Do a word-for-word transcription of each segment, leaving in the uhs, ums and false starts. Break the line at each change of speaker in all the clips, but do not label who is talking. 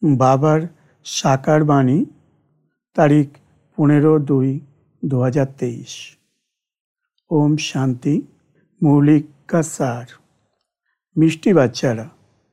বাবার সাকার বাণী, তারিখ পনেরো দুই দু হাজার তেইশ। ওম শান্তি। মৌলিকা সার। মিষ্টি বাচ্চারা,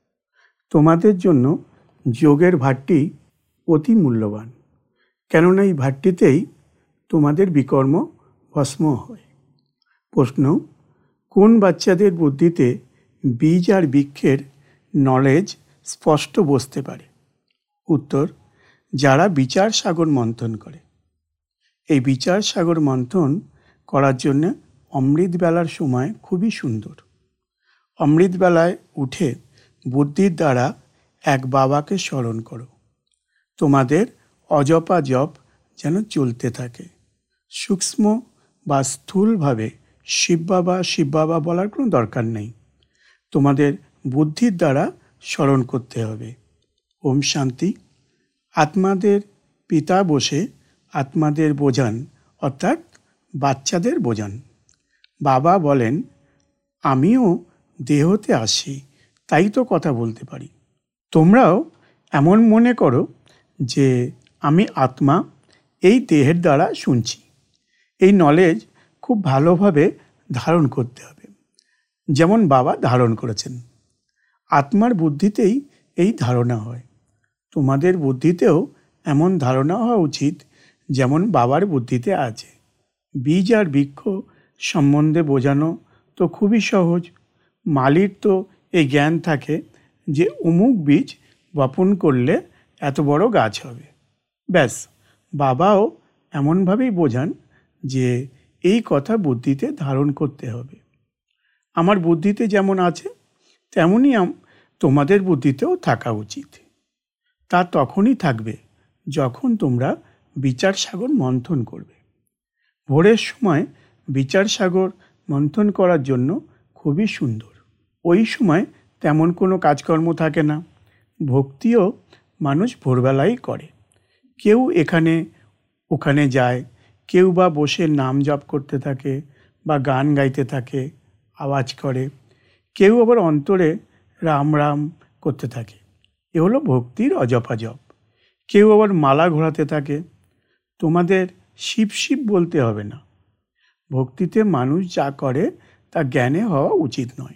তোমাদের জন্য যোগের ভাট্টি অতি মূল্যবান, কেননা এই ভাট্টিতেই তোমাদের বিকর্ম ভস্ম হয়। প্রশ্ন: কোন বাচ্চাদের বুদ্ধিতে বীজ আর বৃক্ষের নলেজ স্পষ্ট বসতে পারে? উত্তর: যারা বিচার সাগর মন্থন করে। এই বিচার সাগর মন্থন করার জন্য অমৃতবেলার সময় খুবই সুন্দর। অমৃতবেলায় উঠে বুদ্ধির দ্বারা এক বাবাকে স্মরণ করো। তোমাদের অজপা জপ যেন চলতে থাকে। সূক্ষ্ম বা স্থূলভাবে শিব বাবা শিব বাবা বলার কোনো দরকার নেই, তোমাদের বুদ্ধির দ্বারা স্মরণ করতে হবে। ওম শান্তি। আত্মাদের পিতা বসে আত্মাদের বোঝান, অর্থাৎ বাচ্চাদের বোঝান। বাবা বলেন, আমিও দেহতে আসি, তাই তো কথা বলতে পারি। তোমরাও এমন মনে করো যে আমি আত্মা, এই দেহের দ্বারা শুনছি। এই নলেজ খুব ভালোভাবে ধারণ করতে হবে, যেমন বাবা ধারণ করেছেন। আত্মার বুদ্ধিতেই এই ধারণা হয়। তোমাদের বুদ্ধিতেও এমন ধারণা হওয়া উচিত যেমন বাবার বুদ্ধিতে আছে। বীজ আর বৃক্ষ সম্বন্ধে বোঝানো তো খুবই সহজ। মালির তো এই জ্ঞান থাকে যে অমুক বীজ বপন করলে এত বড় গাছ হবে। ব্যাস, বাবাও এমনভাবেই বোঝান যে এই কথা বুদ্ধিতে ধারণ করতে হবে। আমার বুদ্ধিতে যেমন আছে তেমনই তোমাদের বুদ্ধিতেও থাকা উচিত। তা তখনই থাকবে যখন তোমরা বিচার সাগর মন্থন করবে। ভোরের সময় বিচার সাগর মন্থন করার জন্য খুবই সুন্দর। ওই সময় তেমন কোনো কাজকর্ম থাকে না। ভক্তিও মানুষ ভোরবেলাই করে। কেউ এখানে ওখানে যায়, কেউ বা বসে নাম জপ করতে থাকে বা গান গাইতে থাকে, আওয়াজ করে। কেউ আবার অন্তরে রাম রাম করতে থাকে। এ হলো ভক্তির অজপা জপ। কেউ আবার মালা ঘোরাতে থাকে। তোমাদের শিব শিব বলতে হবে না। ভক্তিতে মানুষ যা করে তা জ্ঞানে হওয়া উচিত নয়।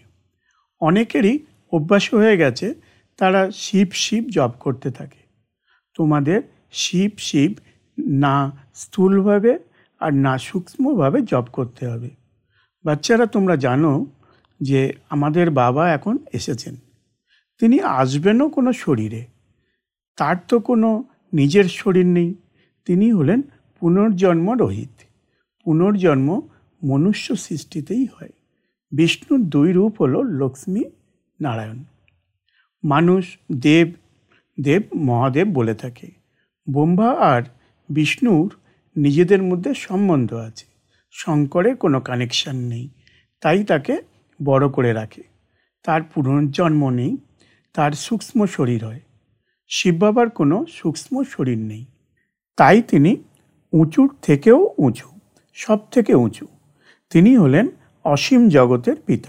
অনেকেরই অভ্যাস হয়ে গেছে, তারা শিব শিব জপ করতে থাকে। তোমাদের শিব শিব না স্থূলভাবে আর না সূক্ষ্মভাবে জপ করতে হবে। বাচ্চারা, তোমরা জানো যে আমাদের বাবা এখন এসেছেন। তিনি আসবেনও কোনো শরীরে। তার তো কোনো নিজের শরীর নেই। তিনি হলেন পুনর্জন্ম রহিত। পুনর্জন্ম মনুষ্য সৃষ্টিতেই হয়। বিষ্ণুর দুই রূপ হলো লক্ষ্মী নারায়ণ। মানুষ দেব দেব মহাদেব বলে থাকে। ব্রহ্মা আর বিষ্ণুর নিজেদের মধ্যে সম্বন্ধ আছে, শঙ্করের কোনো কানেকশন নেই, তাই তাকে বড় করে রাখে। তার পুনর্জন্ম নেই, তার সূক্ষ্ম শরীর হয়। শিব বাবার কোনো সূক্ষ্ম শরীর নেই, তাই তিনি উঁচুর থেকেও উঁচু, সব থেকে উঁচু। তিনি হলেন অসীম জগতের পিতা।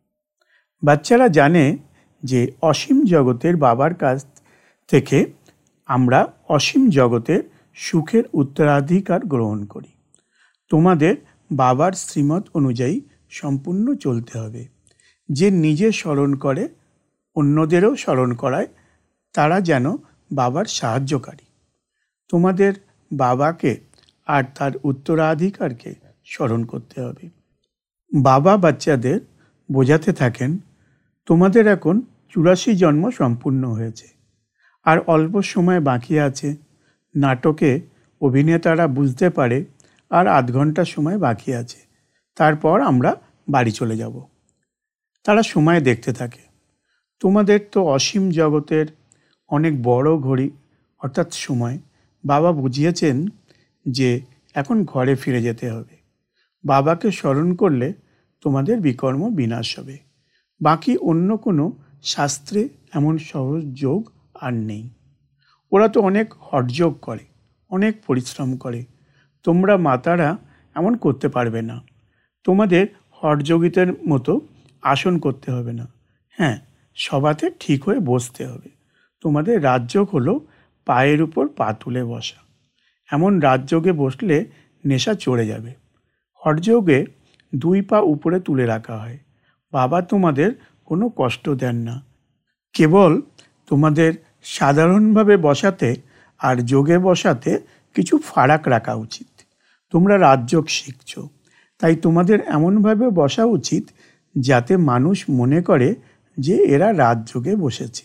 বাচ্চারা জানে যে অসীম জগতের বাবার কাছ থেকে আমরা অসীম জগতের সুখের উত্তরাধিকার গ্রহণ করি। তোমাদের বাবার শ্রীমত অনুযায়ী সম্পূর্ণ চলতে হবে। যে নিজে স্মরণ করে অন্যদেরও স্মরণ করায়, তারা যেন বাবার সাহায্যকারী। তোমাদের বাবাকে আর তার উত্তরাধিকারকে স্মরণ করতে হবে। বাবা বাচ্চাদের বোঝাতে থাকেন, তোমাদের এখন চুরাশি জন্ম সম্পূর্ণ হয়েছে, আর অল্প সময় বাকি আছে। নাটকে অভিনেতারা বুঝতে পারে আর আধ ঘন্টা সময় বাকি আছে, তারপর আমরা বাড়ি চলে যাব। তারা সময় দেখতে থাকে। তোমাদের তো অসীম জগতের অনেক বড় ঘড়ি, অর্থাৎ সময়। বাবা বুঝিয়েছেন যে এখন ঘরে ফিরে যেতে হবে। বাবাকে স্মরণ করলে তোমাদের বিকর্ম বিনাশ হবে। বাকি অন্য কোনো শাস্ত্রে এমন সহজ যোগ আর নেই। ওরা তো অনেক হঠযোগ করে, অনেক পরিশ্রম করে। তোমরা মাতারা এমন করতে পারবে না। তোমাদের হঠযোগীদের মতো আসন করতে হবে না। হ্যাঁ, সবাতে ঠিক হয়ে বসতে হবে। তোমাদের রাজযোগ হলো পায়ের উপর পা তুলে বসা। এমন রাজযোগে বসলে নেশা চড়ে যাবে। হঠযোগে দুই পা উপরে তুলে রাখা হয়। বাবা তোমাদের কোনো কষ্ট দেন না, কেবল তোমাদের সাধারণভাবে বসাতে আর যোগে বসাতে কিছু ফারাক রাখা উচিত। তোমরা রাজযোগ শিখছ, তাই তোমাদের এমনভাবে বসা উচিত যাতে মানুষ মনে করে যে এরা রাজযোগে বসেছে।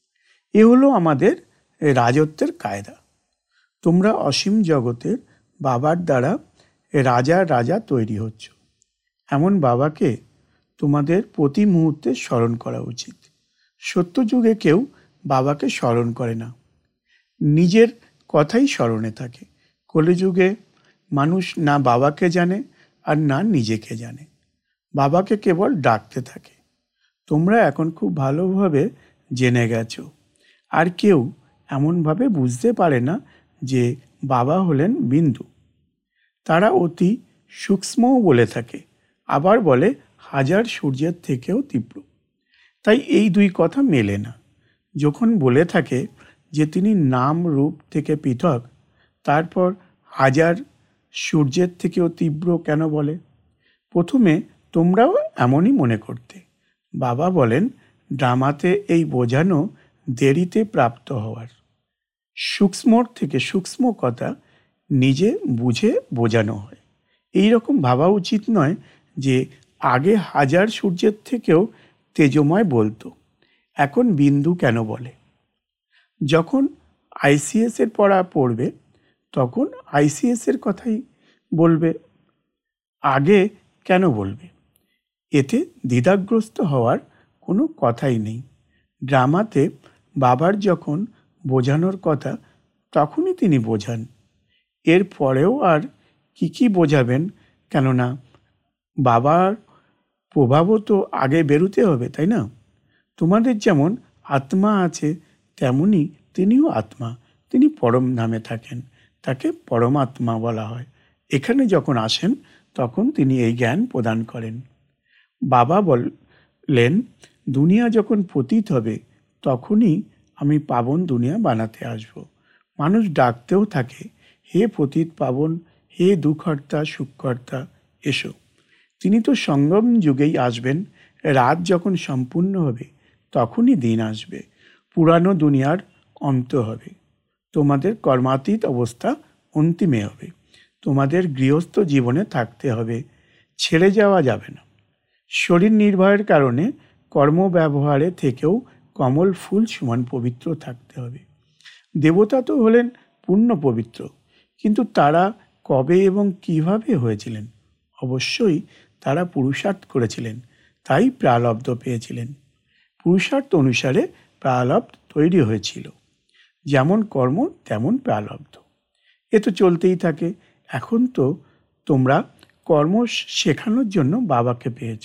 এ হলো আমাদের রাজত্বের কায়দা। তোমরা অসীম জগতের বাবার দ্বারা রাজা রাজা তৈরি হচ্ছ। এমন বাবাকে তোমাদের প্রতি মুহূর্তে স্মরণ করা উচিত। সত্যযুগে কেউ বাবাকে স্মরণ করে না, নিজের কথাই স্মরণে থাকে। কলিযুগে মানুষ না বাবাকে জানে আর না নিজেকে জানে, বাবাকে কেবল ডাকতে থাকে। তোমরা এখন খুব ভালোভাবে জেনে গেছো। আর কেউ এমনভাবে বুঝতে পারে না যে বাবা হলেন বিন্দু। তারা অতি সূক্ষ্মও বলে থাকে, আবার বলে হাজার সূর্যের থেকেও তীব্র। তাই এই দুই কথা মেলে না। যখন বলে থাকে যে তিনি নাম রূপ থেকে পৃথক, তারপর হাজার সূর্যের থেকেও তীব্র কেন বলে? প্রথমে তোমরাও এমনই মনে করতে। বাবা বলেন ড্রামাতে এই বোঝানো দেরিতে প্রাপ্ত হওয়ার। সূক্ষ্মর থেকে সূক্ষ্ম কথা নিজে বুঝে বোঝানো হয়। এই রকম ভাবা উচিত নয় যে আগে হাজার সূর্যের থেকেও তেজময় বলতো, এখন বিন্দু কেন বলে। যখন আইসিএস এর পড়া পড়বে তখন আইসিএস এর কথাই বলবে, আগে কেন বলবে? এতে দ্বিধাগ্রস্ত হওয়ার কোনো কথাই নেই। ড্রামাতে বাবার যখন বোঝানোর কথা তখনই তিনি বোঝান। এর পরেও আর কি কি বোঝাবেন? কেননা বাবার প্রভাবও তো আগে বেরোতে হবে, তাই না? তোমাদের যেমন আত্মা আছে তেমনি তিনিও আত্মা। তিনি পরম ধামে থাকেন, তাকে পরমাত্মা বলা হয়। এখানে যখন আসেন তখন তিনি এই জ্ঞান প্রদান করেন। বাবা বললেন দুনিয়া যখন পতিত হবে তখনই আমি পাবন দুনিয়া বানাতে আসব। মানুষ ডাকতেও থাকে, হে পতিত পাবন, হে দুঃখহর্তা সুখকর্তা, এসো। তিনি তো সঙ্গম যুগেই আসবেন। রাত যখন সম্পূর্ণ হবে তখনই দিন আসবে, পুরানো দুনিয়ার অন্ত হবে। তোমাদের কর্মাতীত অবস্থা অন্তিমে হবে। তোমাদের গৃহস্থ জীবনে থাকতে হবে, ছেড়ে যাওয়া যাবে না। শরীর নির্বাহের কারণে কর্ম ব্যবহারে থেকেও কমল ফুল সমান পবিত্র থাকতে হবে। দেবতা তো হলেন পূর্ণ পবিত্র, কিন্তু তারা কবে এবং কিভাবে হয়েছিলেন? অবশ্যই তারা পুরুষার্থ করেছিলেন, তাই প্রালব্ধ পেয়েছিলেন। পুরুষার্থ অনুসারে প্রালব্ধ তৈরি হয়েছিল। যেমন কর্ম তেমন প্রালব্ধ, এ তো চলতেই থাকে। এখন তো তোমরা কর্ম শেখানোর জন্য বাবাকে পেয়েছ,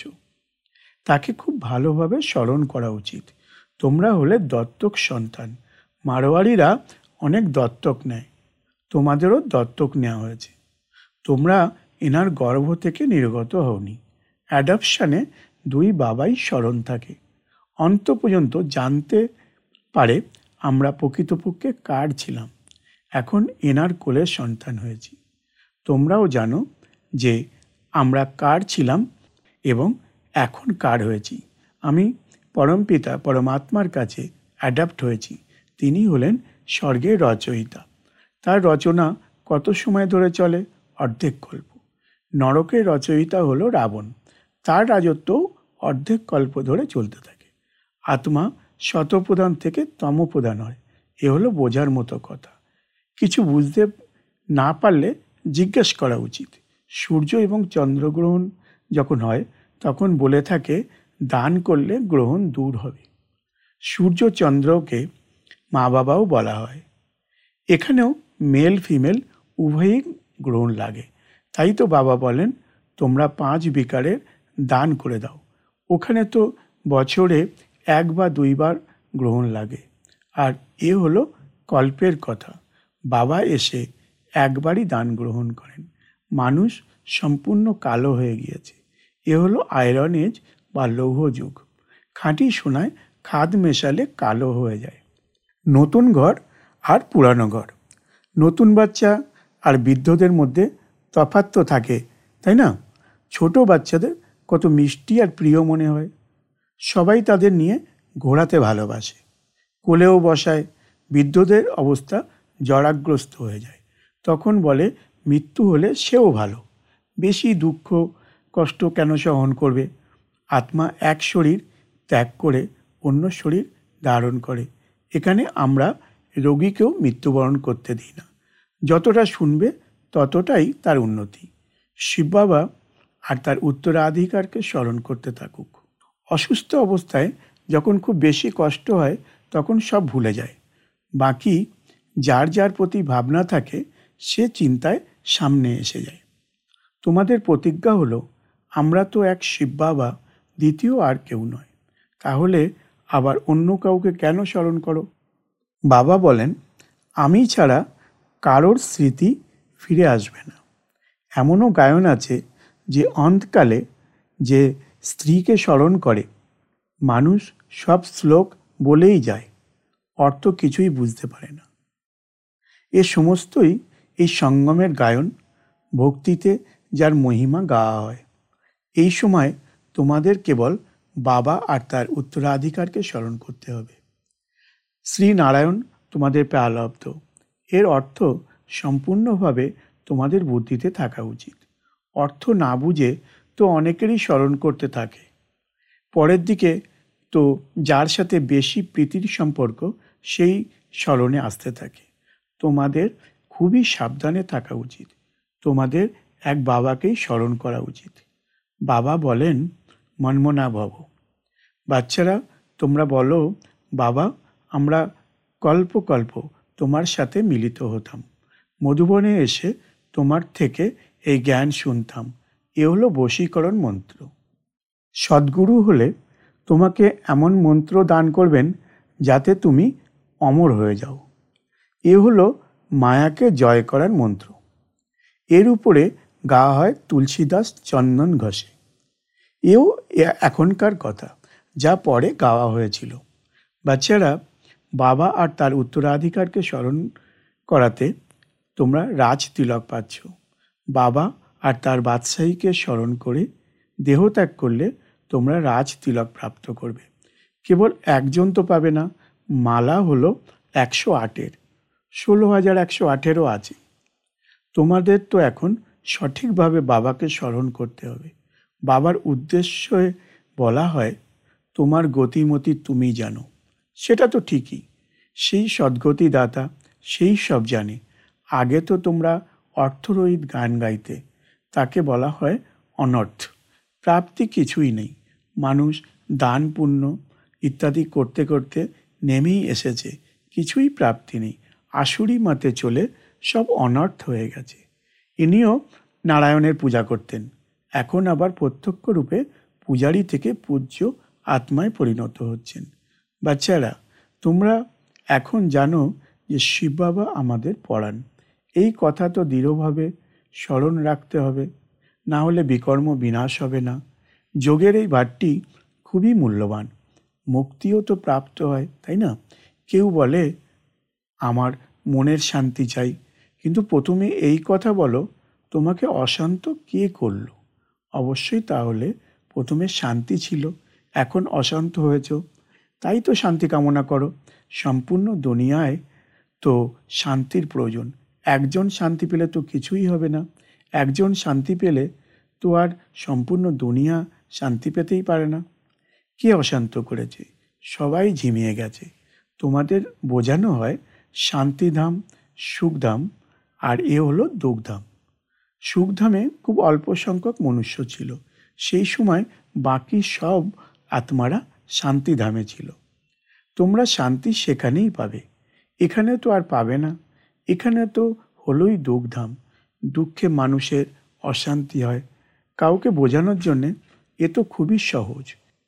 তাকে খুব ভালোভাবে স্মরণ করা উচিত। তোমরা হলে দত্তক সন্তান। মারোয়ারিরা অনেক দত্তক নেয়, তোমাদেরও দত্তক নেওয়া হয়েছে। তোমরা এনার গর্ভ থেকে নির্গত হওনি। অ্যাডপশানে দুই বাবাই স্মরণ থাকে। অন্ত পর্যন্ত জানতে পারে আমরা প্রকৃতপক্ষে কার ছিলাম, এখন এনার কোলের সন্তান হয়েছি। তোমরাও জানো যে আমরা কার ছিলাম এবং এখন কার হয়েছি। আমি পরমপিতা পরমাত্মার কাছে অ্যাডাপ্ট হয়েছি। তিনি হলেন স্বর্গের রচয়িতা। তার রচনা কত সময় ধরে চলে? অর্ধেক কল্প। নরকের রচয়িতা হলো রাবণ, তার রাজত্বও অর্ধেক কল্প ধরে চলতে থাকে। আত্মা শতপ্রধান থেকে তমপ্রধান হয়, এ হলো বোঝার মতো কথা। কিছু বুঝতে না পারলে জিজ্ঞেস করা উচিত। সূর্য এবং চন্দ্রগ্রহণ যখন হয় তখন বলে থাকে দান করলে গ্রহণ দূর হবে। সূর্য চন্দ্রকে মা বাবাও বলা হয়। এখানেও মেল ফিমেল উভয়ই গ্রহণ লাগে। তাই তো বাবা বলেন তোমরা পাঁচ বিকারের দান করে দাও। ওখানে তো বছরে এক বা দুইবার গ্রহণ লাগে। আর এ হলো কল্পের কথা। বাবা এসে একবারই দান গ্রহণ করেন। মানুষ সম্পূর্ণ কালো হয়ে গিয়েছে। এ হলো আয়রন এজ বা লৌহ যুগ। খাঁটি সোনায় খাদ মেশালে কালো হয়ে যায়। নতুন ঘর আর পুরানো ঘর, নতুন বাচ্চা আর বৃদ্ধদের মধ্যে তফাৎ তো থাকে, তাই না? ছোট বাচ্চাদের কত মিষ্টি আর প্রিয় মনে হয়। সবাই তাদের নিয়ে ঘোরাতে ভালোবাসে, কোলেও বসায়। বৃদ্ধদের অবস্থা জরাগ্রস্ত হয়ে যায়। তখন বলে মৃত্যু হলে সেও ভালো, বেশি দুঃখ কষ্ট কেন সহন করবে? আত্মা এক শরীর ত্যাগ করে অন্য শরীর ধারণ করে। এখানে আমরা রোগীকেও মৃত্যুবরণ করতে দিই না। যতটা শুনবে ততটাই তার উন্নতি। শিব বাবা আর তার উত্তরাধিকারকে স্মরণ করতে থাকুক। অসুস্থ অবস্থায় যখন খুব বেশি কষ্ট হয় তখন সব ভুলে যায়। বাকি যার যার প্রতি ভাবনা থাকে সে চিন্তায় সামনে এসে যায়। তোমাদের প্রতিজ্ঞা হলো আমরা তো এক শিব বাবা, দ্বিতীয় আর কেউ নয়। তাহলে আবার অন্য কাউকে কেন স্মরণ করো? বাবা বলেন, আমি ছাড়া কারোর স্মৃতি ফিরে আসবে না। এমনও গায়ন আছে যে অন্তকালে যে স্ত্রীকে স্মরণ করে মানুষ সব শ্লোক বলেই যায়, অর্থ কিছুই বুঝতে পারে না। এ সমস্তই এই সঙ্গমের গায়ন, ভক্তিতে যার মহিমা গাওয়া হয়। এই সময় তোমাদের কেবল বাবা আর তার উত্তরাধিকারকে স্মরণ করতে হবে। শ্রী নারায়ণ তোমাদের প্রালব্ধ, এর অর্থ সম্পূর্ণভাবে তোমাদের বুদ্ধিতে থাকা উচিত। অর্থ না বুঝে তো অনেকেরই স্মরণ করতে থাকে। পরের দিকে তো যার সাথে বেশি প্রীতির সম্পর্ক সেই স্মরণে আসতে থাকে। তোমাদের খুবই সাবধানে থাকা উচিত। তোমাদের এক বাবাকেই স্মরণ করা উচিত। বাবা বলেন মন্মনা ভব। বাচ্চারা তোমরা বলো, বাবা আমরা কল্প কল্প তোমার সাথে মিলিত হতাম, মধুবনে এসে তোমার থেকে এই জ্ঞান শুনতাম। এ হলো বশীকরণ মন্ত্র। সদ্গুরু হলে তোমাকে এমন মন্ত্র দান করবেন যাতে তুমি অমর হয়ে যাও। এ হলো মায়াকে জয় করার মন্ত্র। এর উপরে গাওয়া হয় তুলসীদাস চন্দন ঘষে। এও এখনকার কথা, যা পরে গাওয়া হয়েছিল। বাচ্চারা বাবা আর তার উত্তরাধিকারকে স্মরণ করাতে তোমরা রাজ তিলক পাচ্ছ। বাবা আর তার বাদশাহীকে স্মরণ করে দেহত্যাগ করলে তোমরা রাজ তিলক প্রাপ্ত করবে। কেবল একজন তো পাবে না, মালা হলো একশো আটের, ষোলো হাজার একশো আঠেরও আছে। তোমাদের তো এখন সঠিকভাবে বাবাকে স্মরণ করতে হবে। বাবার উদ্দেশ্যে বলা হয় তোমার গতিমতি তুমি জানো। সেটা তো ঠিকই, সেই সদ্গতি দাতা সেই সব জানে। আগে তো তোমরা অর্থরহিত গান গাইতে, তাকে বলা হয় অনর্থ। প্রাপ্তি কিছুই নেই। মানুষ দান পুণ্য ইত্যাদি করতে করতে নেমেই এসেছে, কিছুই প্রাপ্তি নেই। আসুরি মতে চলে সব অনর্থ হয়ে গেছে। ইনিও নারায়ণের পূজা করতেন, এখন আবার প্রত্যক্ষ রূপে পূজারী থেকে পূজ্য আত্মায় পরিণত হচ্ছেন। বাচ্চারা তোমরা এখন জানো যে শিব বাবা আমাদের পড়ান। এই কথা তো দৃঢ়ভাবে স্মরণ রাখতে হবে, না হলে বিকর্ম বিনাশ হবে না। যোগের এই বাটটি খুবই মূল্যবান, মুক্তিও তো প্রাপ্ত হয়, তাই না? কেউ বলে আমার মনের শান্তি চাই, কিন্তু প্রথমে এই কথা বলো তোমাকে অশান্ত কে করলো? অবশ্যই তাহলে প্রথমে শান্তি ছিল, এখন অশান্ত হয়েছ, তাই তো শান্তি কামনা করো। সম্পূর্ণ দুনিয়ায় তো শান্তির প্রয়োজন। একজন শান্তি পেলে তো কিছুই হবে না। একজন শান্তি পেলে তো আর সম্পূর্ণ দুনিয়া শান্তি পেতেই পারে না। কে অশান্ত করেছে? সবাই ঝিমিয়ে গেছে। তোমাদের বোঝানো হয় শান্তিধাম, সুখধাম, আর এ হলো দুঃখধাম। সুখধামে খুব অল্প সংখ্যক মনুষ্য ছিল, সেই সময় বাকি সব আত্মারা শান্তিধামে ছিল। তোমরা শান্তি সেখানেই পাবে, এখানে তো আর পাবে না। এখানে তো হলোই দুঃখধাম। দুঃখে মানুষের অশান্তি হয়। কাউকে বোঝানোর জন্যে এ তো খুবই সহজ।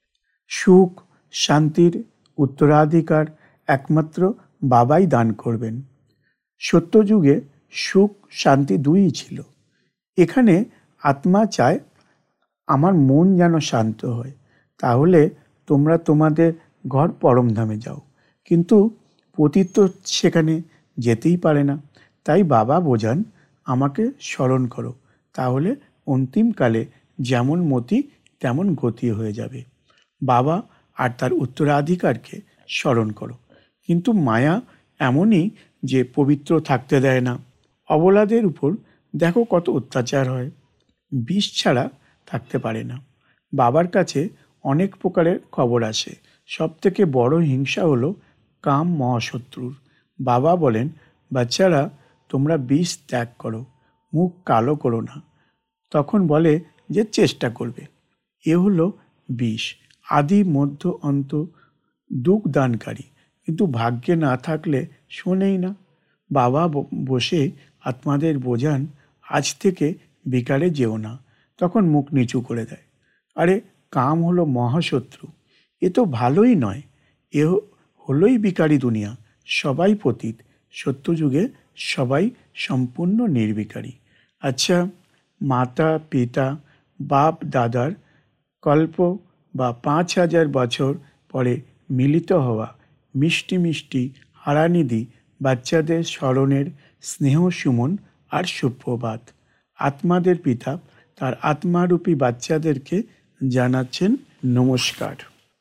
সুখ শান্তির উত্তরাধিকার একমাত্র বাবাই দান করবেন। সত্যযুগে সুখ শান্তি দুইই ছিল। এখানে আত্মা চায় আমার মন যেন শান্ত হয়, তাহলে তোমরা তোমাদের ঘর পরমধামে যাও। কিন্তু পতিত তো সেখানে যেতেই পারে না। তাই বাবা বোঝান, আমাকে স্মরণ করো, তাহলে অন্তিমকালে যেমন মতি তেমন গতি হয়ে যাবে। বাবা আর তার উত্তরাধিকারকে স্মরণ করো। কিন্তু মায়া এমনই যে পবিত্র থাকতে দেয় না। অবলাদের উপর দেখো কত অত্যাচার হয়, বিষ ছাড়া থাকতে পারে না। বাবার কাছে অনেক প্রকারের খবর আসে। সব থেকে বড় হিংসা হলো কাম মহাশত্রুর। বাবা বলেন, বাচ্চারা তোমরা বিষ ত্যাগ করো, মুখ কালো করো না। তখন বলে যে চেষ্টা করবে। এ হলো বিষ, আদি মধ্য অন্ত, দুঃখ দানকারী। কিন্তু ভাগ্যে না থাকলে শোনেই না। বাবা বসে আত্মাদের বোঝান, আজ থেকে বিকালে যেও না। তখন মুখ নিচু করে দেয়। আরে কাম হলো মহাশত্রু, এ তো ভালোই নয়। এ হলোই বিকারী দুনিয়া, সবাই পতিত। সত্যযুগে সবাই সম্পূর্ণ নির্বিকারী। আচ্ছা, মাতা পিতা বাপ দাদার কল্প বা পাঁচ হাজার বছর পরে মিলিত হওয়া মিষ্টি মিষ্টি হারানিধি বাচ্চাদের স্মরণের স্নেহ সুমন আর সুপ্রভাত। আত্মাদের পিতা তার আত্মারূপী বাচ্চাদেরকে জানাচ্ছেন নমস্কার।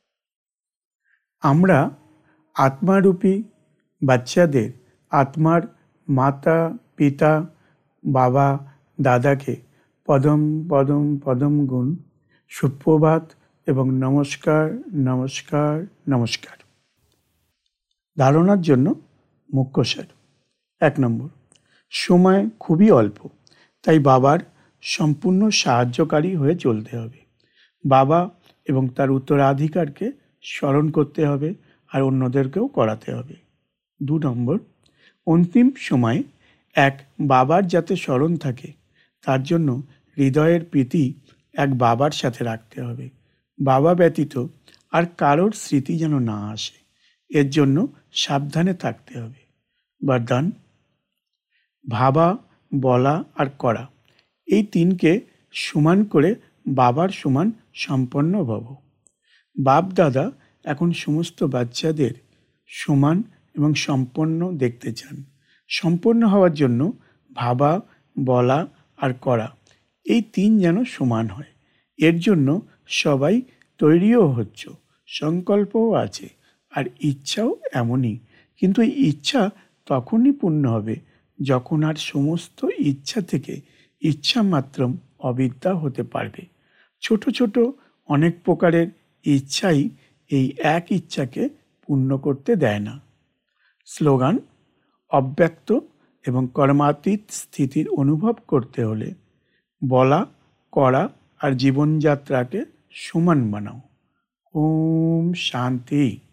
আমরা আত্মারূপী বাচ্চাদের আত্মার মাতা পিতা বাবা দাদাকে পদম পদম পদম গুণ সুপ্রভাত এবং নমস্কার নমস্কার নমস্কার। ধারণার জন্য মুখ্যসার। এক নম্বর, সময় খুবই অল্প, তাই বাবার সম্পূর্ণ সাহায্যকারী হয়ে চলতে হবে। বাবা এবং তার উত্তরাধিকারকে স্মরণ করতে হবে আর অন্যদেরকেও করাতে হবে। দু নম্বর, অন্তিম সময়ে এক বাবার যাতে স্মরণ থাকে, তার জন্য হৃদয়ের প্রীতি এক বাবার সাথে রাখতে হবে। বাবা ব্যতীত আর কারোর স্মৃতি যেন না আসে, এর জন্য সাবধানে থাকতে হবে। বরদান, ভাবা, বলা আর করা, এই তিনকে সমান করে বাবার সমান সম্পন্ন ভব। বাপ দাদা এখন সমস্ত বাচ্চাদের সমান এবং সম্পন্ন দেখতে চান। সম্পন্ন হওয়ার জন্য ভাবা, বলা আর করা, এই তিন যেন সমান হয়। এর জন্য সবাই তৈরিও হচ্ছ, সংকল্পও আছে আর ইচ্ছাও এমনই। কিন্তু এই ইচ্ছা তখনই পূর্ণ হবে যখন আর সমস্ত ইচ্ছা থেকে ইচ্ছা মাত্র অবিদ্যা হতে পারবে। ছোট ছোট অনেক প্রকারের ইচ্ছাই এই এক ইচ্ছাকে পূর্ণ করতে দেয় না। স্লোগান, অব্যক্ত এবং কর্মাতীত স্থিতির অনুভব করতে হলে বলা, করা আর জীবনযাত্রাকে সমান বানাও। ওম শান্তি।